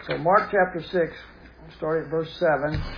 So Mark chapter 6, we'll start at verse 7. It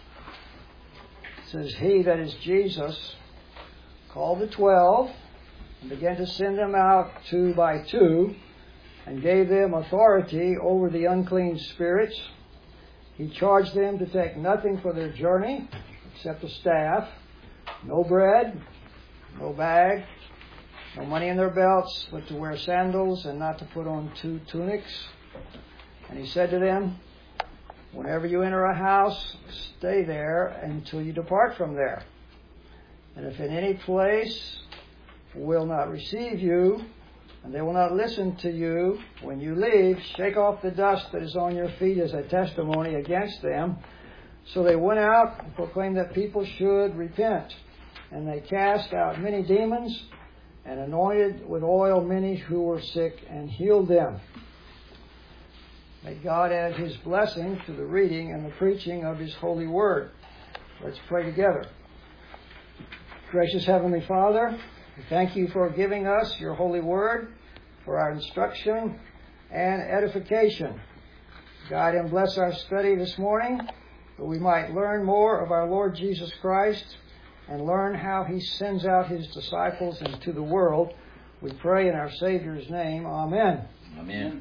says, He, that is Jesus, called the 12 and began to send them out 2 by 2 and gave them authority over the unclean spirits. He charged them to take nothing for their journey except a staff, no bread, no bag, no money in their belts, but to wear sandals and not to put on 2 tunics. And he said to them, Whenever you enter a house, stay there until you depart from there. And if in any place will not receive you, and they will not listen to you, when you leave, shake off the dust that is on your feet as a testimony against them. So they went out and proclaimed that people should repent. And they cast out many demons and anointed with oil many who were sick and healed them. May God add His blessing to the reading and the preaching of His holy word. Let's pray together. Gracious Heavenly Father, we thank You for giving us Your holy word for our instruction and edification. Guide and bless our study this morning, that we might learn more of our Lord Jesus Christ and learn how He sends out His disciples into the world. We pray in our Savior's name. Amen. Amen.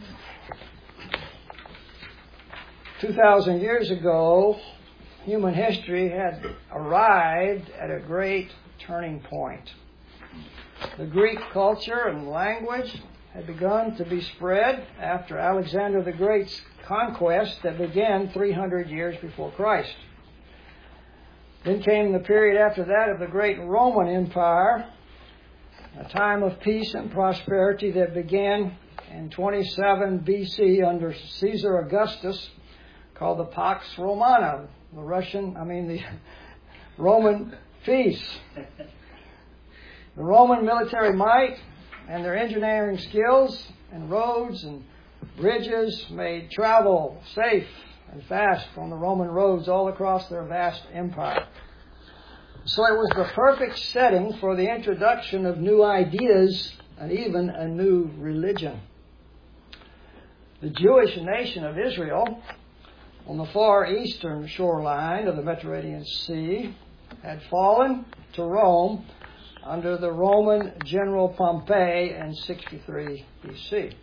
2,000 years ago, human history had arrived at a great turning point. The Greek culture and language had begun to be spread after Alexander the Great's conquest that began 300 years before Christ. Then came the period after that of the great Roman Empire, a time of peace and prosperity that began in 27 BC under Caesar Augustus, called the Pax Romana, the Roman peace. The Roman military might and their engineering skills and roads and bridges made travel safe and fast on the Roman roads all across their vast empire. So it was the perfect setting for the introduction of new ideas and even a new religion. The Jewish nation of Israel, on the far eastern shoreline of the Mediterranean Sea, had fallen to Rome under the Roman general Pompey in 63 BC.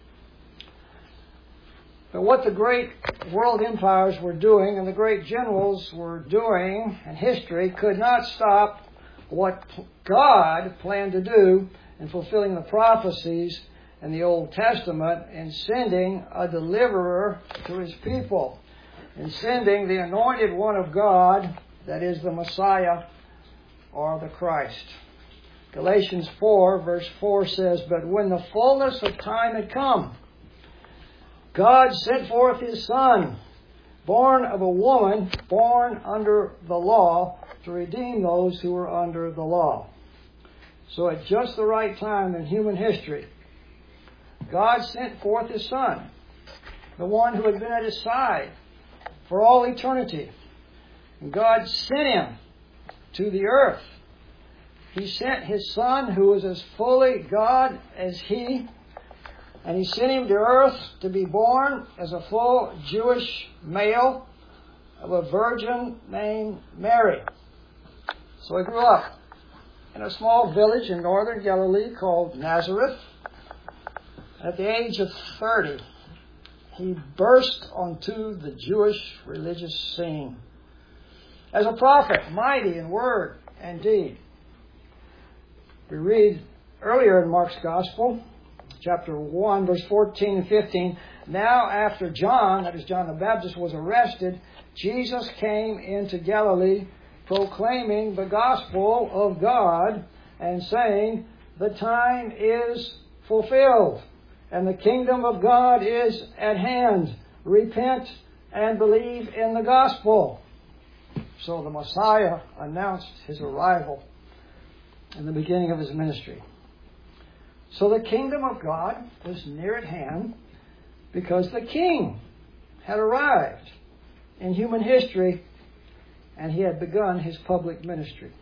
But what the great world empires were doing and the great generals were doing in history could not stop what God planned to do in fulfilling the prophecies in the Old Testament in sending a deliverer to His people, in sending the anointed one of God, that is the Messiah or the Christ. Galatians 4 verse 4 says, But when the fullness of time had come, God sent forth His Son, born of a woman, born under the law, to redeem those who were under the law. So at just the right time in human history, God sent forth His Son, the one who had been at His side for all eternity. And God sent Him to the earth. He sent His Son, who was as fully God as He, and He sent Him to earth to be born as a full Jewish male of a virgin named Mary. So He grew up in a small village in northern Galilee called Nazareth. At the age of 30, He burst onto the Jewish religious scene as a prophet, mighty in word and deed. We read earlier in Mark's Gospel, chapter 1, verse 14 and 15, Now after John, that is John the Baptist, was arrested, Jesus came into Galilee proclaiming the gospel of God and saying, The time is fulfilled and the kingdom of God is at hand. Repent and believe in the gospel. So the Messiah announced His arrival in the beginning of His ministry. So the kingdom of God was near at hand because the King had arrived in human history and He had begun His public ministry.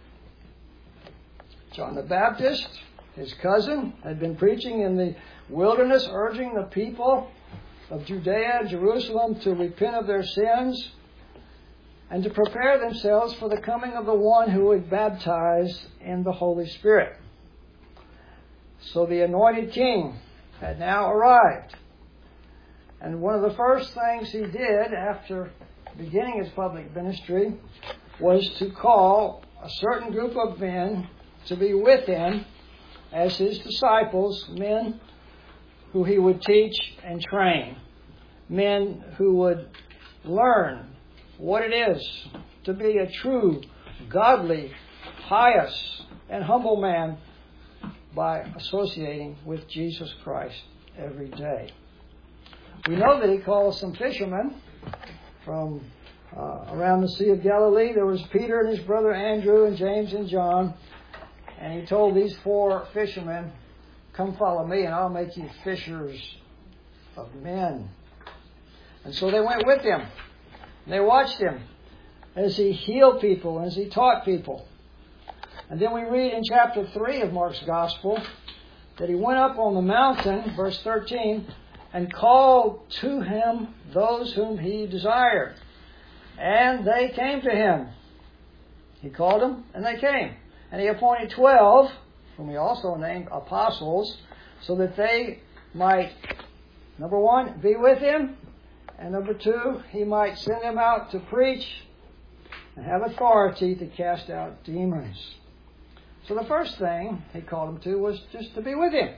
John the Baptist, his cousin, had been preaching in the wilderness, urging the people of Judea and Jerusalem to repent of their sins and to prepare themselves for the coming of the one who would baptize in the Holy Spirit. So the anointed king had now arrived. And one of the first things he did after beginning his public ministry was to call a certain group of men to be with him as his disciples, men who he would teach and train, men who would learn what it is to be a true, godly, pious, and humble man by associating with Jesus Christ every day. We know that he called some fishermen from around the Sea of Galilee. There was Peter and his brother Andrew and James and John. And he told these 4 fishermen, "Come follow me and I'll make you fishers of men." And so they went with him. And they watched him as he healed people and as he taught people. And then we read in chapter 3 of Mark's Gospel that he went up on the mountain, verse 13, and called to him those whom he desired. And they came to him. He called them, and they came. And he appointed 12, whom he also named apostles, so that they might, number 1, be with him, and number 2, he might send them out to preach and have authority to cast out demons. So the first thing he called them to was just to be with him,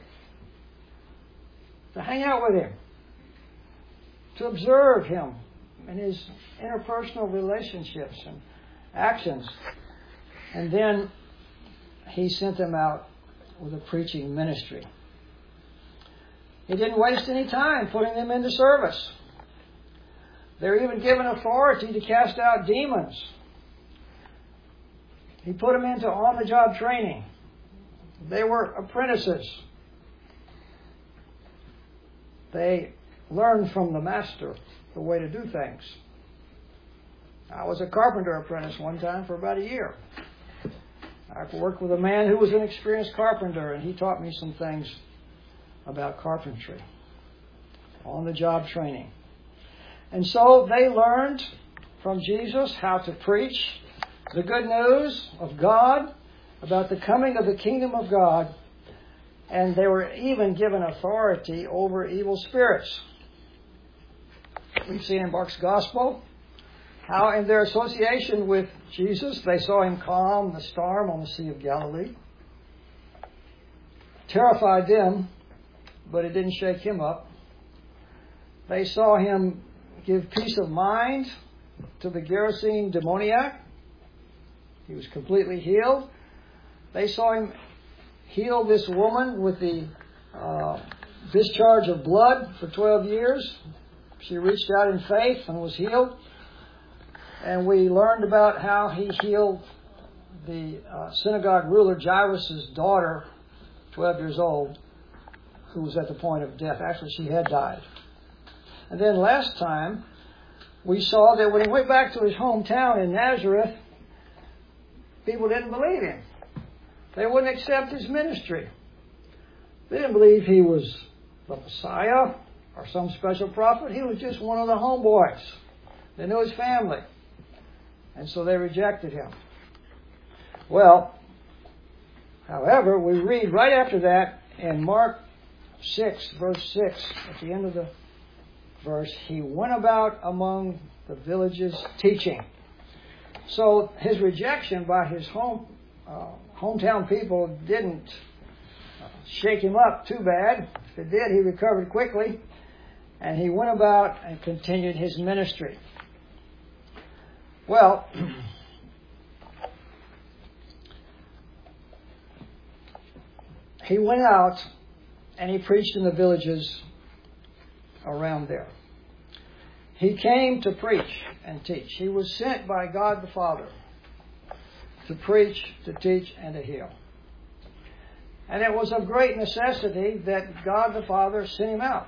to hang out with him, to observe him and his interpersonal relationships and actions. And then he sent them out with a preaching ministry. He didn't waste any time putting them into service. They were even given authority to cast out demons. He put them into on-the-job training. They were apprentices. They learned from the master the way to do things. I was a carpenter apprentice one time for about a year. I worked with a man who was an experienced carpenter, and he taught me some things about carpentry. On-the-job training. And so they learned from Jesus how to preach the good news of God, about the coming of the kingdom of God, and they were even given authority over evil spirits. We've seen in Mark's Gospel how in their association with Jesus, they saw him calm the storm on the Sea of Galilee. Terrified them, but it didn't shake him up. They saw him give peace of mind to the Gerasene demoniac. He was completely healed. They saw him heal this woman with the discharge of blood for 12 years. She reached out in faith and was healed. And we learned about how he healed the synagogue ruler Jairus' daughter, 12 years old, who was at the point of death. Actually, she had died. And then last time, we saw that when he went back to his hometown in Nazareth, people didn't believe him. They wouldn't accept his ministry. They didn't believe he was the Messiah or some special prophet. He was just one of the homeboys. They knew his family. And so they rejected him. Well, however, we read right after that in Mark 6, verse 6, at the end of the verse, he went about among the villages teaching. So his rejection by his hometown people didn't shake him up too bad. If it did, he recovered quickly, and he went about and continued his ministry. Well, he went out and he preached in the villages around there. He came to preach and teach. He was sent by God the Father to preach, to teach, and to heal. And it was of great necessity that God the Father sent him out.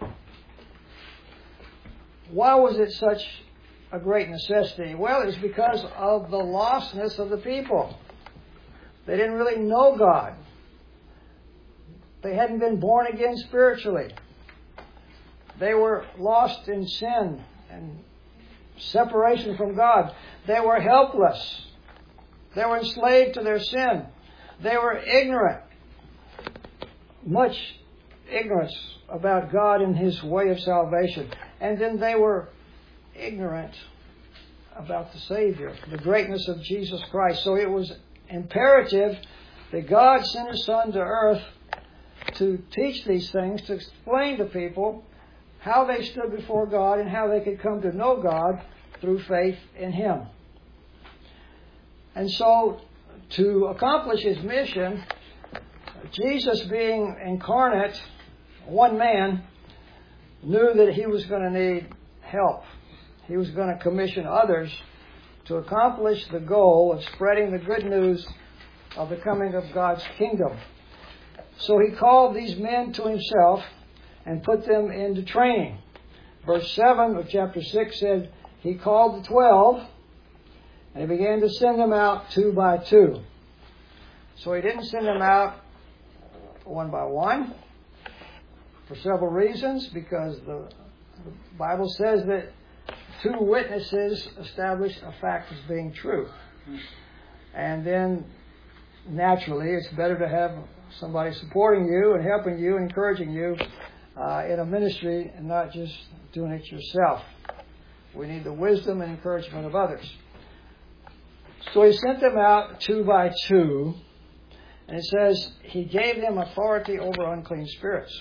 Why was it such a great necessity? Well, it's because of the lostness of the people. They didn't really know God. They hadn't been born again spiritually. They were lost in sin and separation from God. They were helpless. They were enslaved to their sin. They were ignorant. Much ignorance about God and His way of salvation. And then they were ignorant about the Savior, the greatness of Jesus Christ. So it was imperative that God sent His Son to earth to teach these things, to explain to people how they stood before God and how they could come to know God through faith in Him. And so, to accomplish His mission, Jesus, being incarnate, one man, knew that He was going to need help. He was going to commission others to accomplish the goal of spreading the good news of the coming of God's kingdom. So He called these men to Himself and put them into training. Verse 7 of chapter 6 said, He called the 12, and He began to send them out 2 by 2. So He didn't send them out 1 by 1 for several reasons, because the Bible says that 2 witnesses establish a fact as being true. And then, naturally, it's better to have somebody supporting you and helping you and encouraging you in a ministry and not just doing it yourself. We need the wisdom and encouragement of others. So He sent them out 2 by 2, and it says He gave them authority over unclean spirits.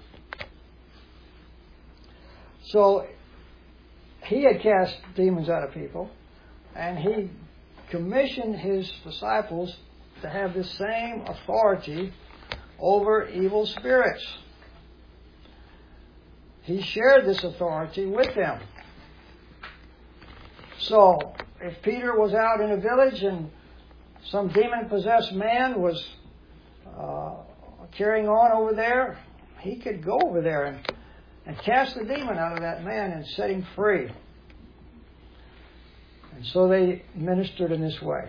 So He had cast demons out of people, and He commissioned His disciples to have the same authority over evil spirits. He shared this authority with them. So, if Peter was out in a village and some demon-possessed man was carrying on over there, he could go over there and cast the demon out of that man and set him free. And so they ministered in this way.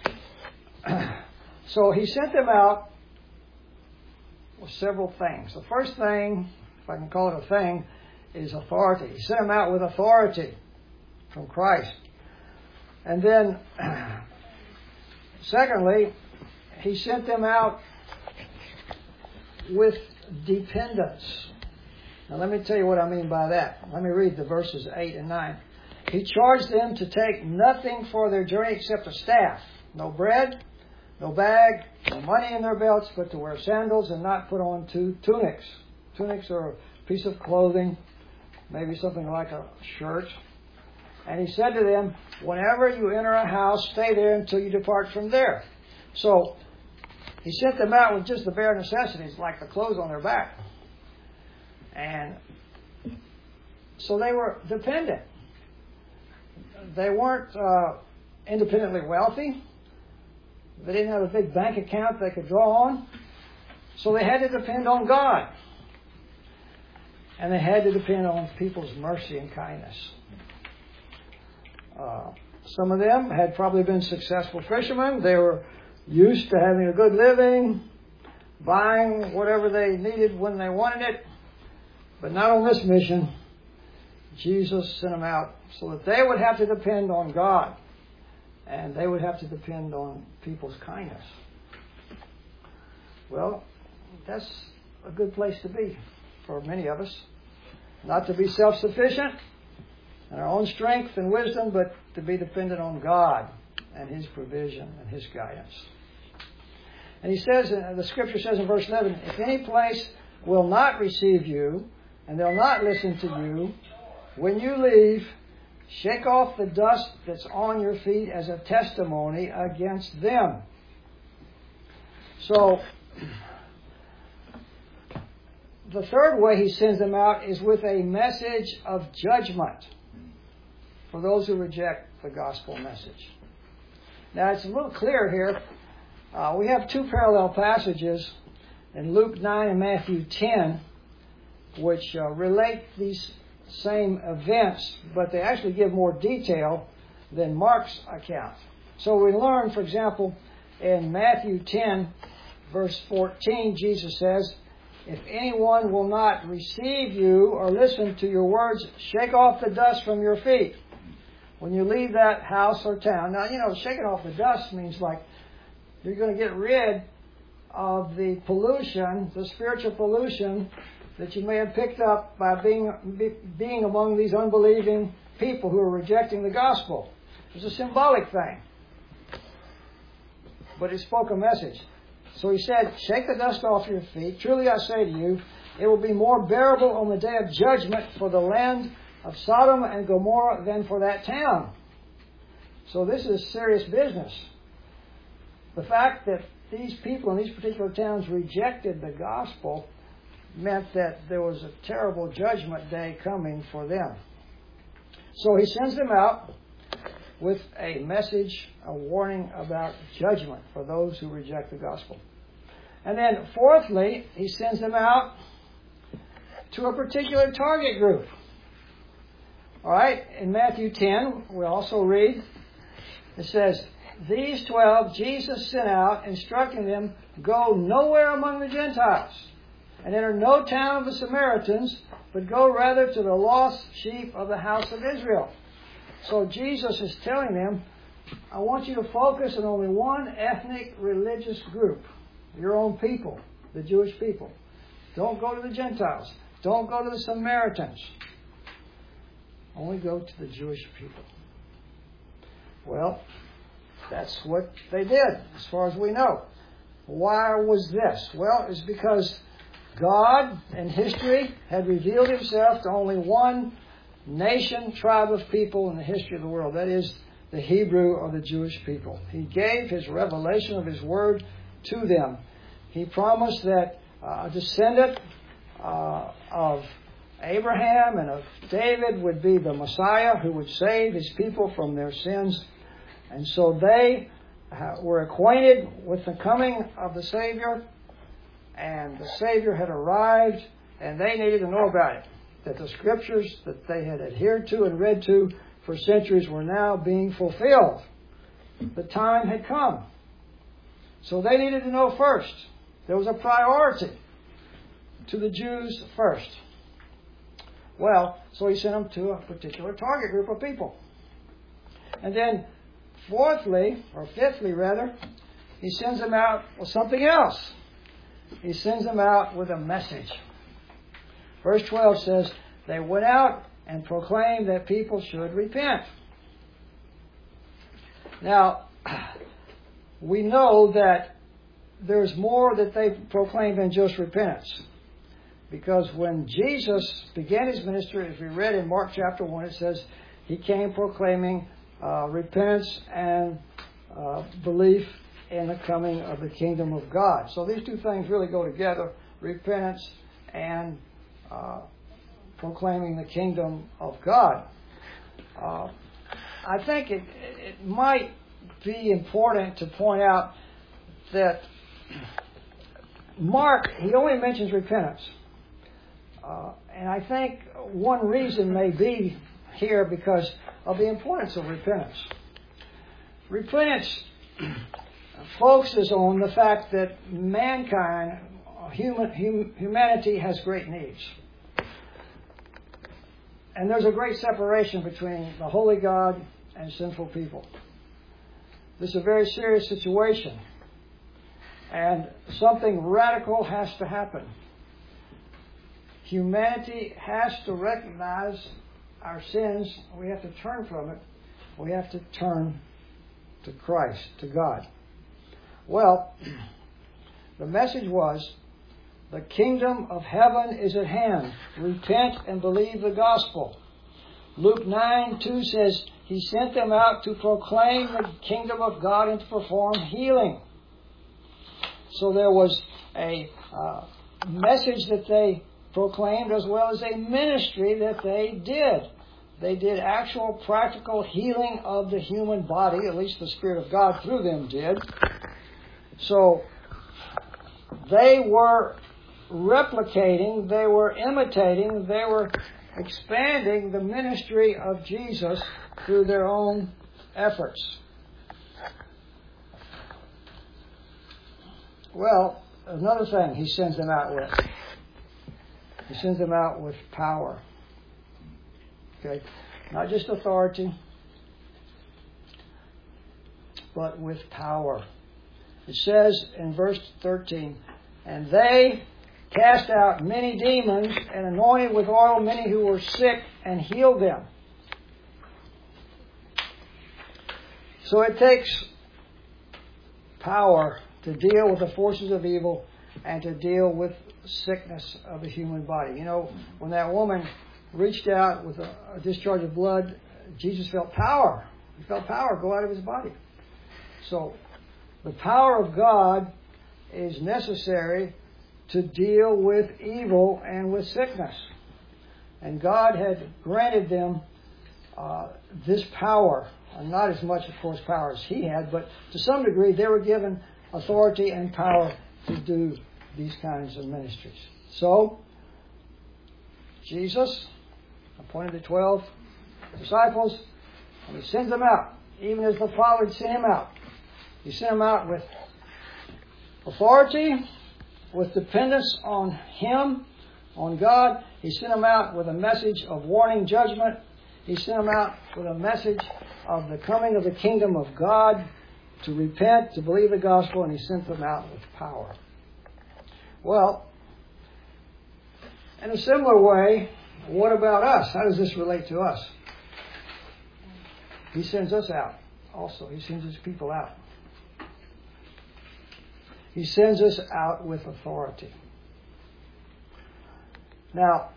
So He sent them out with several things. The first thing, if I can call it a thing, is authority. He sent them out with authority from Christ. And then, secondly, He sent them out with dependence. Now let me tell you what I mean by that. Let me read the verses 8 and 9. He charged them to take nothing for their journey except a staff, no bread, no bag, no money in their belts, but to wear sandals and not put on 2 tunics. Tunics are a piece of clothing, maybe something like a shirt. And He said to them, whenever you enter a house, stay there until you depart from there. So He sent them out with just the bare necessities, like the clothes on their back. And so they were dependent. They weren't independently wealthy. They didn't have a big bank account they could draw on. So they had to depend on God. And they had to depend on people's mercy and kindness. Some of them had probably been successful fishermen. They were used to having a good living, buying whatever they needed when they wanted it. But not on this mission. Jesus sent them out so that they would have to depend on God. And they would have to depend on people's kindness. Well, that's a good place to be for many of us. Not to be self-sufficient in our own strength and wisdom, but to be dependent on God and His provision and His guidance. And He says, the Scripture says in verse 11, if any place will not receive you, and they'll not listen to you, when you leave, shake off the dust that's on your feet as a testimony against them. So, the third way He sends them out is with a message of judgment for those who reject the gospel message. Now, it's a little clearer here. We have 2 parallel passages in Luke 9 and Matthew 10, which relate these same events, but they actually give more detail than Mark's account. So we learn, for example, in Matthew 10, verse 14, Jesus says, if anyone will not receive you or listen to your words, shake off the dust from your feet when you leave that house or town. Now, shaking off the dust means like you're going to get rid of the pollution, the spiritual pollution that you may have picked up by being among these unbelieving people who are rejecting the gospel. It's a symbolic thing. But it spoke a message. So he said, shake the dust off your feet. Truly I say to you, it will be more bearable on the day of judgment for the land of Sodom and Gomorrah than for that town. So this is serious business. The fact that these people in these particular towns rejected the gospel meant that there was a terrible judgment day coming for them. So he sends them out with a message, a warning about judgment for those who reject the gospel. And then fourthly, he sends them out to a particular target group. All right, in Matthew 10, we also read, it says, these 12 Jesus sent out, instructing them, go nowhere among the Gentiles, and enter no town of the Samaritans, but go rather to the lost sheep of the house of Israel. So Jesus is telling them, I want you to focus on only one ethnic religious group, your own people, the Jewish people. Don't go to the Gentiles. Don't go to the Samaritans. Only go to the Jewish people. Well, that's what they did, as far as we know. Why was this? Well, it's because God in history had revealed himself to only one nation, tribe of people in the history of the world. That is the Hebrew or the Jewish people. He gave his revelation of his word to them. He promised that a descendant of Abraham and of David would be the Messiah who would save his people from their sins. And so they were acquainted with the coming of the Savior, and the Savior had arrived, and they needed to know about it. That the scriptures that they had adhered to and read to for centuries were now being fulfilled. The time had come. So they needed to know first. There was a priority to the Jews first. Well, so he sent them to a particular target group of people. And then fourthly, or fifthly rather, he sends them out with something else. He sends them out with a message. Verse 12 says, they went out and proclaimed that people should repent. Now, we know that there's more that they proclaimed than just repentance. Because when Jesus began his ministry, as we read in Mark chapter 1, it says he came proclaiming repentance and belief in the coming of the kingdom of God. So these two things really go together, repentance and proclaiming the kingdom of God. I think it might be important to point out that Mark, he only mentions repentance. And I think one reason may be here because of the importance of repentance. Repentance focuses on the fact that mankind, humanity has great needs. And there's a great separation between the holy God and sinful people. This is a very serious situation. And something radical has to happen. Humanity has to recognize our sins. We have to turn from it. We have to turn to Christ, to God. Well, the message was, the kingdom of heaven is at hand. Repent and believe the gospel. Luke 9:2 says, he sent them out to proclaim the kingdom of God and to perform healing. So there was a message that they proclaimed as well as a ministry that they did. They did actual practical healing of the human body, at least the Spirit of God through them did. So they were replicating, they were imitating, they were expanding the ministry of Jesus through their own efforts. Well, another thing he sends them out with. He sends them out with power. Okay? Not just authority, but with power. It says in verse 13, and they cast out many demons and anointed with oil many who were sick and healed them. So it takes power to deal with the forces of evil and to deal with sickness of the human body. You know, when that woman reached out with a discharge of blood, Jesus felt power. He felt power go out of his body. So the power of God is necessary to deal with evil and with sickness. And God had granted them this power. Not as much, of course, power as he had, but to some degree they were given authority and power to do these kinds of ministries. So, Jesus appointed the 12 disciples, and he sends them out, even as the Father had sent him out. He sent them out with authority, with dependence on him, on God. He sent them out with a message of warning, judgment. He sent them out with a message of the coming of the kingdom of God, to repent, to believe the gospel, and he sent them out with power. Well, in a similar way, what about us? How does this relate to us? He sends us out also. He sends his people out. He sends us out with authority. Now,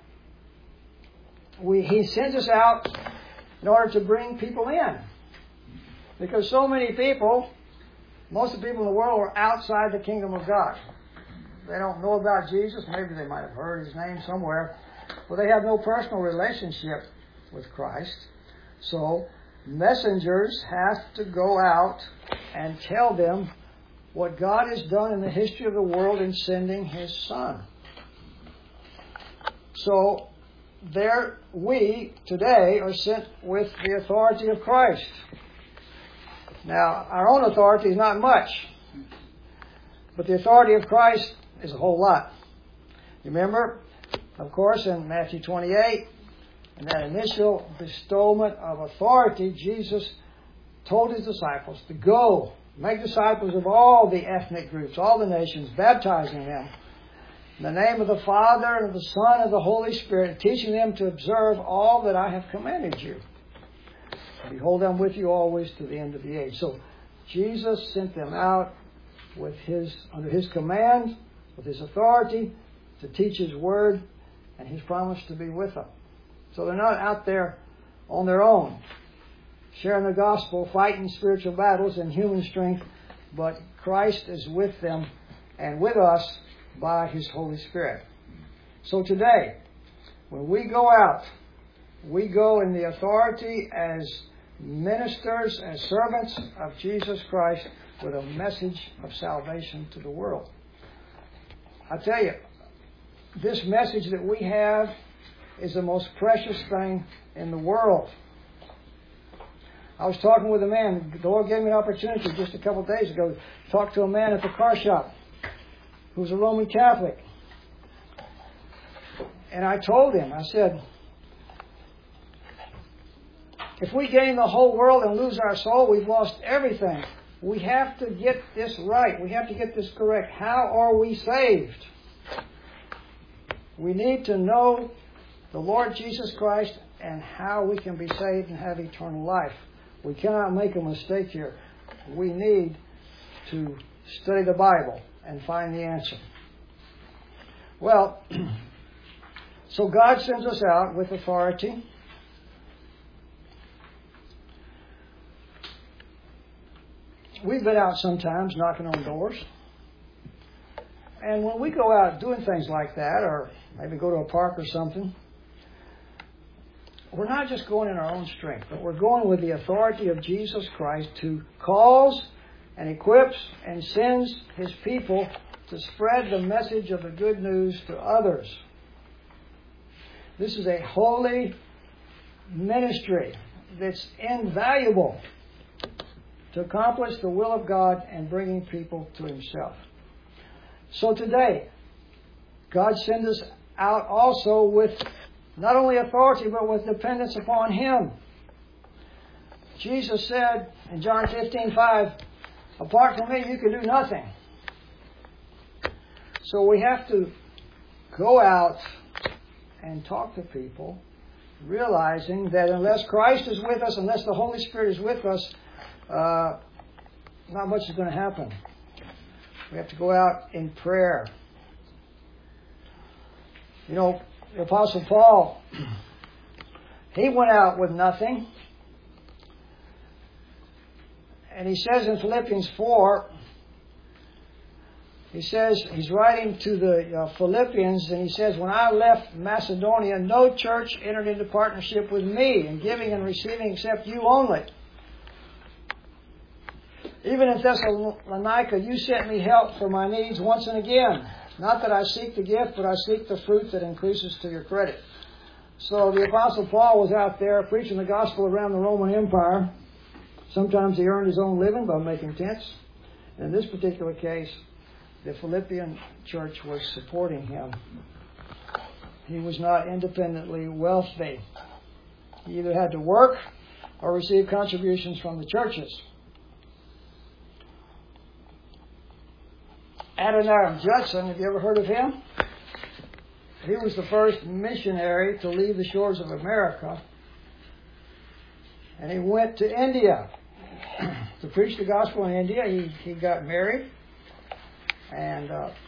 he sends us out in order to bring people in. Because so many people, most of the people in the world are outside the kingdom of God. They don't know about Jesus. Maybe they might have heard his name somewhere. But they have no personal relationship with Christ. So messengers have to go out and tell them what God has done in the history of the world in sending his Son. So there we today are sent with the authority of Christ. Now, our own authority is not much, but the authority of Christ is a whole lot. Remember, of course, in Matthew 28, in that initial bestowment of authority, Jesus told his disciples to go, make disciples of all the ethnic groups, all the nations, baptizing them in the name of the Father and of the Son and of the Holy Spirit, teaching them to observe all that I have commanded you. Behold, I'm with you always to the end of the age. So Jesus sent them out with under his command, with his authority, to teach his word, and his promise to be with them. So they're not out there on their own, sharing the gospel, fighting spiritual battles in human strength, but Christ is with them and with us by his Holy Spirit. So today, when we go out, we go in the authority as ministers, as servants of Jesus Christ, with a message of salvation to the world. I tell you, this message that we have is the most precious thing in the world. I was talking with a man. The Lord gave me an opportunity just a couple of days ago to talk to a man at the car shop who was a Roman Catholic. And I told him, I said, if we gain the whole world and lose our soul, we've lost everything. We have to get this right. We have to get this correct. How are we saved? We need to know the Lord Jesus Christ and how we can be saved and have eternal life. We cannot make a mistake here. We need to study the Bible and find the answer. Well, so God sends us out with authority. We've been out sometimes knocking on doors. And when we go out doing things like that, or maybe go to a park or something, we're not just going in our own strength, but we're going with the authority of Jesus Christ, who calls and equips and sends his people to spread the message of the good news to others. This is a holy ministry that's invaluable to accomplish the will of God and bringing people to himself. So today, God sends us out also with not only authority, but with dependence upon Him. Jesus said in John 15:5, apart from me, you can do nothing. So we have to go out and talk to people, realizing that unless Christ is with us, unless the Holy Spirit is with us, not much is going to happen. We have to go out in prayer. You know, the Apostle Paul, he went out with nothing. And he says in Philippians 4, he says, he's writing to the Philippians, and he says, when I left Macedonia, no church entered into partnership with me in giving and receiving except you only. Even in Thessalonica, you sent me help for my needs once and again. Not that I seek the gift, but I seek the fruit that increases to your credit. So the Apostle Paul was out there preaching the gospel around the Roman Empire. Sometimes he earned his own living by making tents. In this particular case, the Philippian church was supporting him. He was not independently wealthy. He either had to work or receive contributions from the churches. Adoniram Judson, have you ever heard of him? He was the first missionary to leave the shores of America. And he went to India to preach the gospel in India. He got married. And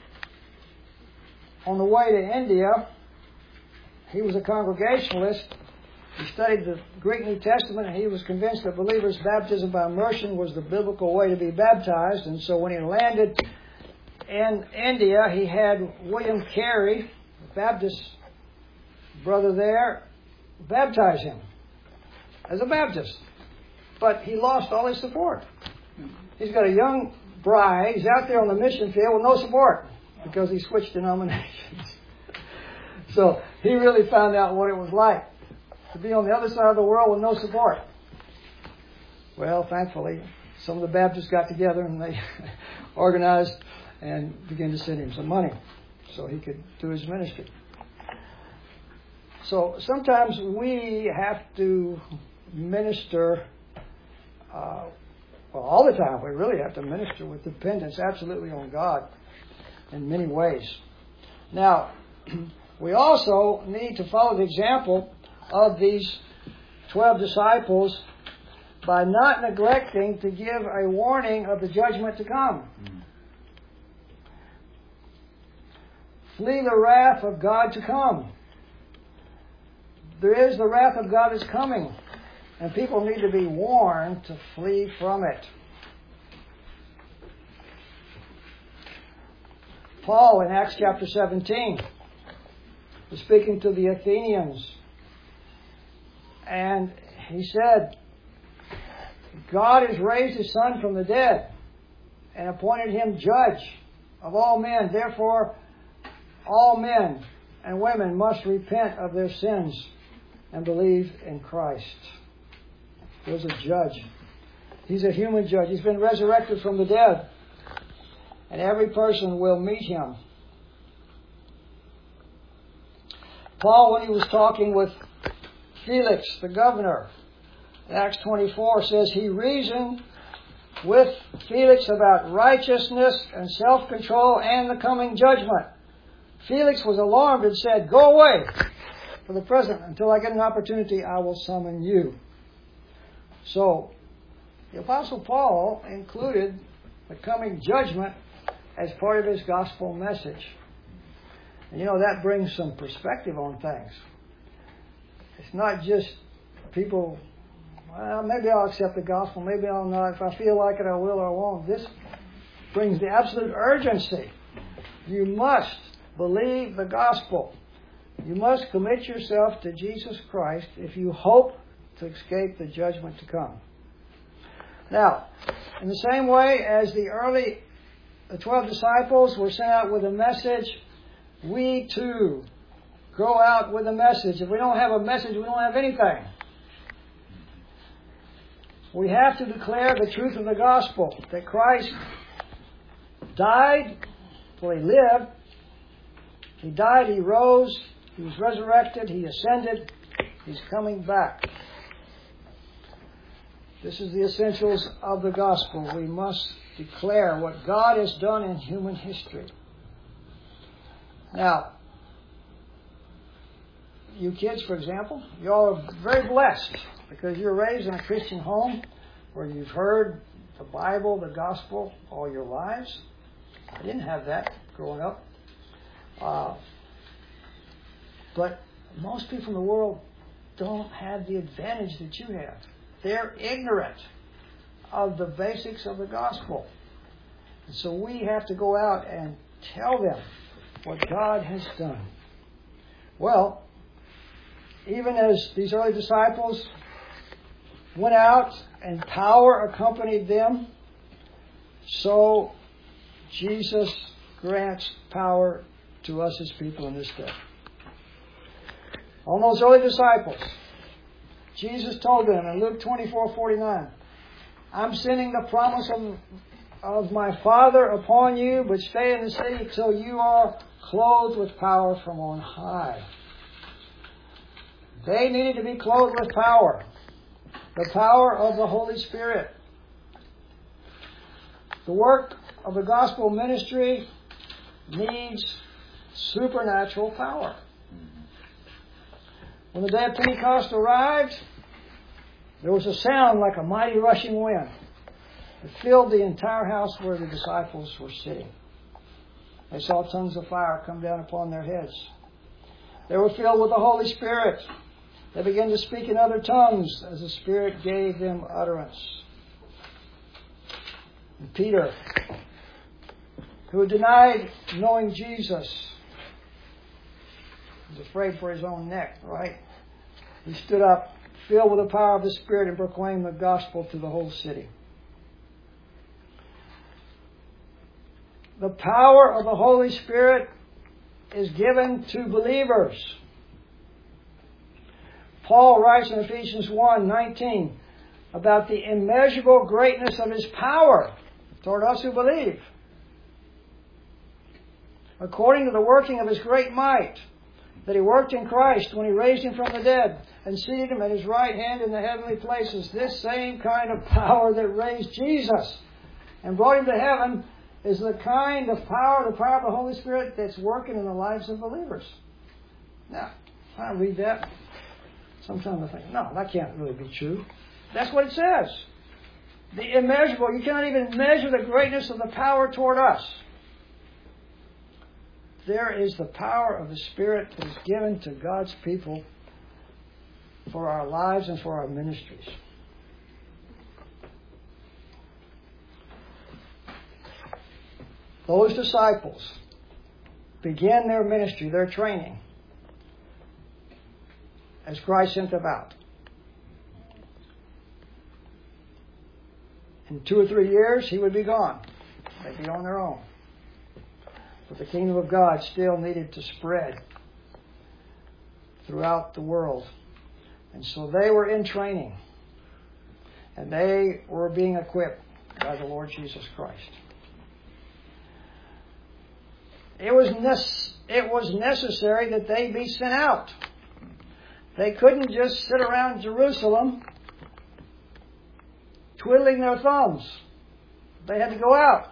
on the way to India, he was a Congregationalist. He studied the Greek New Testament, and he was convinced that believers' baptism by immersion was the biblical way to be baptized. And so when he landed in India, he had William Carey, a Baptist brother there, baptize him as a Baptist. But he lost all his support. He's got a young bride. He's out there on the mission field with no support because he switched denominations. So he really found out what it was like to be on the other side of the world with no support. Well, thankfully, some of the Baptists got together and they organized and began to send him some money so he could do his ministry. So sometimes we have to minister, all the time we really have to minister with dependence absolutely on God in many ways. Now, we also need to follow the example of these 12 disciples by not neglecting to give a warning of the judgment to come. Flee the wrath of God to come. There is the wrath of God is coming, and people need to be warned to flee from it. Paul in Acts chapter 17 was speaking to the Athenians, and he said, God has raised His Son from the dead and appointed Him judge of all men. Therefore, all men and women must repent of their sins and believe in Christ. There's a judge. He's a human judge. He's been resurrected from the dead. And every person will meet Him. Paul, when he was talking with Felix, the governor, in Acts 24, says he reasoned with Felix about righteousness and self-control and the coming judgment. Felix was alarmed and said, go away for the present. Until I get an opportunity, I will summon you. So, the Apostle Paul included the coming judgment as part of his gospel message. And you know, that brings some perspective on things. It's not just people, well, maybe I'll accept the gospel, maybe I'll not. If I feel like it, I will or I won't. This brings the absolute urgency. You must believe the gospel. You must commit yourself to Jesus Christ if you hope to escape the judgment to come. Now, in the same way as the 12 disciples were sent out with a message, we too go out with a message. If we don't have a message, we don't have anything. We have to declare the truth of the gospel, that Christ died, for He lived, He died, He rose, He was resurrected, He ascended, He's coming back. This is the essentials of the gospel. We must declare what God has done in human history. Now, you kids, for example, you all are very blessed because you're raised in a Christian home where you've heard the Bible, the gospel, all your lives. I didn't have that growing up. But most people in the world don't have the advantage that you have. They're ignorant of the basics of the gospel. And so we have to go out and tell them what God has done. Well, even as these early disciples went out and power accompanied them, so Jesus grants power to us as people in this day. On those early disciples, Jesus told them in Luke 24:49, I'm sending the promise of my Father upon you, but stay in the city till you are clothed with power from on high. They needed to be clothed with power. The power of the Holy Spirit. The work of the gospel ministry needs supernatural power. When the day of Pentecost arrived, there was a sound like a mighty rushing wind. It filled the entire house where the disciples were sitting. They saw tongues of fire come down upon their heads. They were filled with the Holy Spirit. They began to speak in other tongues as the Spirit gave them utterance. And Peter, who had denied knowing Jesus, was afraid for his own neck, right? He stood up, filled with the power of the Spirit, and proclaimed the gospel to the whole city. The power of the Holy Spirit is given to believers. Paul writes in Ephesians 1:19 about the immeasurable greatness of His power toward us who believe. According to the working of His great might, that He worked in Christ when He raised Him from the dead and seated Him at His right hand in the heavenly places. This same kind of power that raised Jesus and brought Him to heaven is the kind of power, the power of the Holy Spirit that's working in the lives of believers. Now, I read that. Sometimes I think, no, that can't really be true. That's what it says. The immeasurable. You cannot even measure the greatness of the power toward us. There is the power of the Spirit that is given to God's people for our lives and for our ministries. Those disciples began their ministry, their training, as Christ sent them out. In 2 or 3 years, He would be gone. They'd be on their own. But the kingdom of God still needed to spread throughout the world. And so they were in training. And they were being equipped by the Lord Jesus Christ. It was necessary that they be sent out. They couldn't just sit around Jerusalem twiddling their thumbs. They had to go out.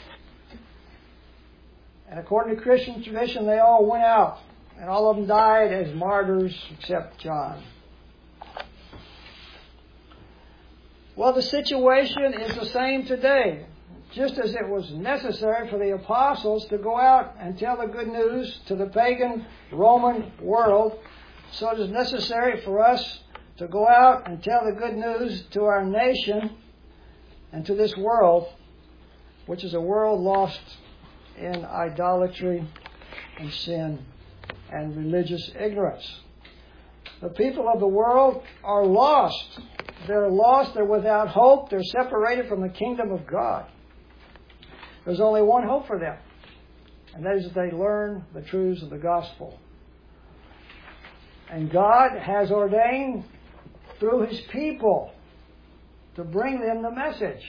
And according to Christian tradition, they all went out. And all of them died as martyrs except John. Well, the situation is the same today. Just as it was necessary for the apostles to go out and tell the good news to the pagan Roman world, so it is necessary for us to go out and tell the good news to our nation and to this world, which is a world lost in idolatry and sin and religious ignorance. The people of the world are lost. They're lost. They're without hope. They're separated from the kingdom of God. There's only one hope for them, and that is that they learn the truths of the gospel. And God has ordained through His people to bring them the message.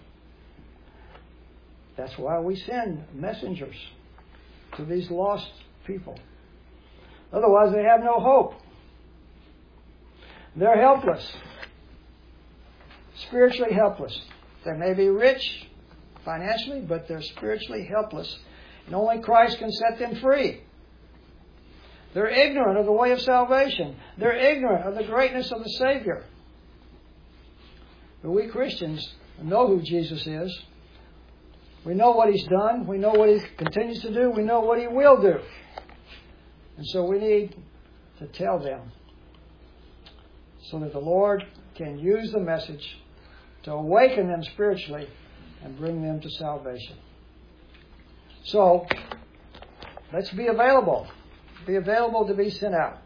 That's why we send messengers to these lost people. Otherwise, they have no hope. They're helpless. Spiritually helpless. They may be rich financially, but they're spiritually helpless. And only Christ can set them free. They're ignorant of the way of salvation. They're ignorant of the greatness of the Savior. But we Christians know who Jesus is. We know what He's done. We know what He continues to do. We know what He will do. And so we need to tell them so that the Lord can use the message to awaken them spiritually and bring them to salvation. So, let's be available. Be available to be sent out.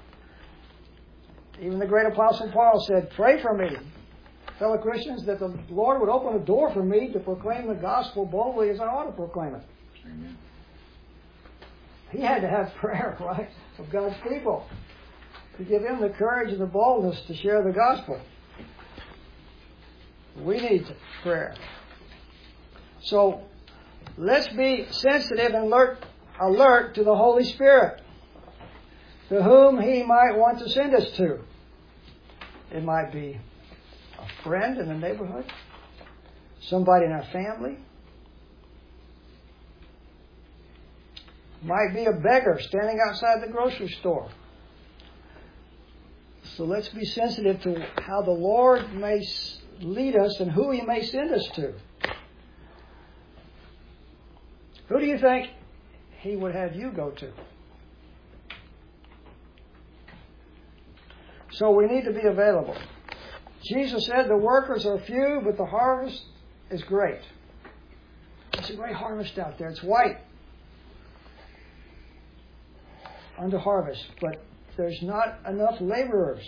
Even the great Apostle Paul said, pray for me, fellow Christians, that the Lord would open a door for me to proclaim the gospel boldly as I ought to proclaim it. Amen. He had to have prayer, right, of God's people to give him the courage and the boldness to share the gospel. We need prayer. So, let's be sensitive and alert to the Holy Spirit, to whom He might want to send us to. It might be a friend in the neighborhood, somebody in our family. It might be a beggar standing outside the grocery store. So let's be sensitive to how the Lord may lead us and who He may send us to. Who do you think He would have you go to? So we need to be available. Jesus said the workers are few, but the harvest is great. It's a great harvest out there. It's white unto harvest, but there's not enough laborers.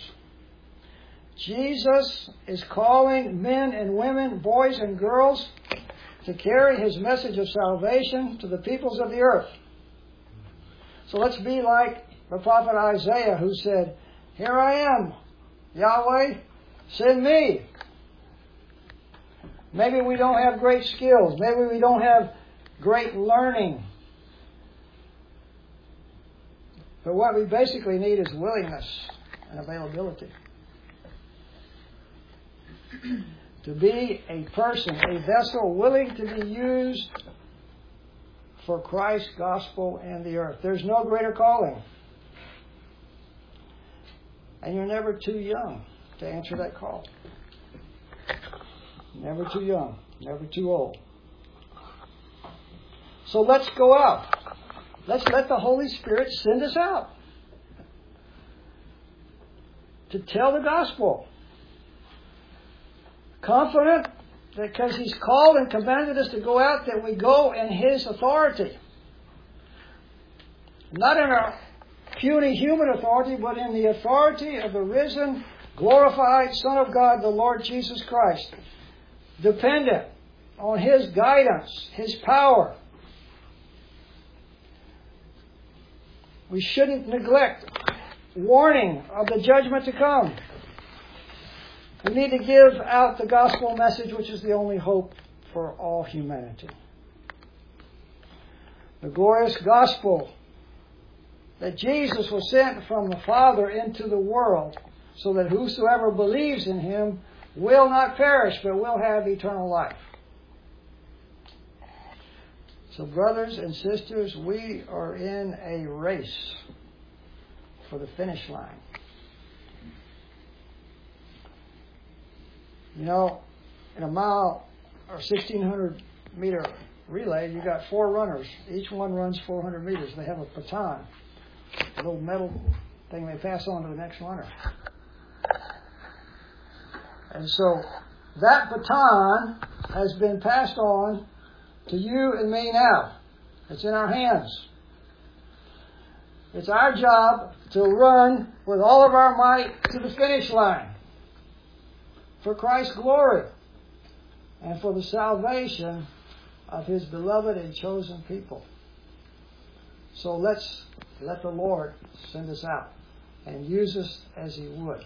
Jesus is calling men and women, boys and girls, to carry His message of salvation to the peoples of the earth. So let's be like the prophet Isaiah, who said, here I am, Yahweh, send me. Maybe we don't have great skills. Maybe we don't have great learning. But what we basically need is willingness and availability. To be a person, a vessel willing to be used for Christ's gospel and the earth. There's no greater calling. And you're never too young to answer that call. Never too young, never too old. So let's go out. Let's let the Holy Spirit send us out to tell the gospel. Confident that because He's called and commanded us to go out, that we go in His authority. Not in our puny human authority, but in the authority of the risen, glorified Son of God, the Lord Jesus Christ. Dependent on His guidance, His power. We shouldn't neglect warning of the judgment to come. We need to give out the gospel message, which is the only hope for all humanity. The glorious gospel that Jesus was sent from the Father into the world, so that whosoever believes in Him will not perish, but will have eternal life. So, brothers and sisters, we are in a race for the finish line. You know, in a mile or 1,600 meter relay, you got 4 runners. Each one runs 400 meters. They have a baton, a little metal thing they pass on to the next runner. And so that baton has been passed on to you and me now. It's in our hands. It's our job to run with all of our might to the finish line for Christ's glory and for the salvation of His beloved and chosen people. So let's let the Lord send us out and use us as He would.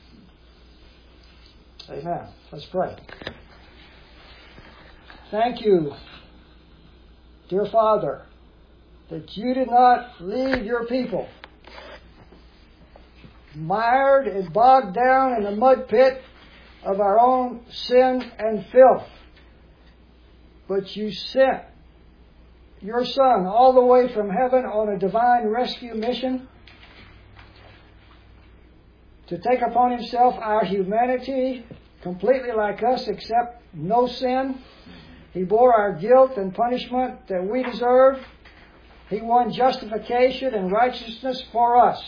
Amen. Let's pray. Thank you, dear Father, that you did not leave your people mired and bogged down in the mud pit of our own sin and filth, but you sent your Son all the way from heaven on a divine rescue mission to take upon Himself our humanity, completely like us except no sin. He bore our guilt and punishment that we deserved. He won justification and righteousness for us.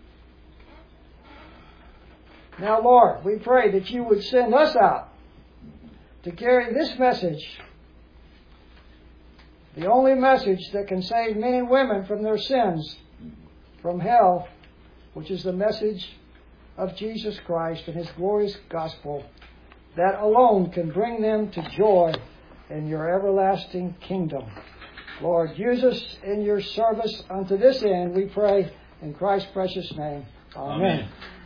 Now, Lord, we pray that you would send us out to carry this message, the only message that can save men and women from their sins, from hell, which is the message of Jesus Christ and His glorious gospel, that alone can bring them to joy in your everlasting kingdom. Lord, use us in your service unto this end, we pray in Christ's precious name. Amen.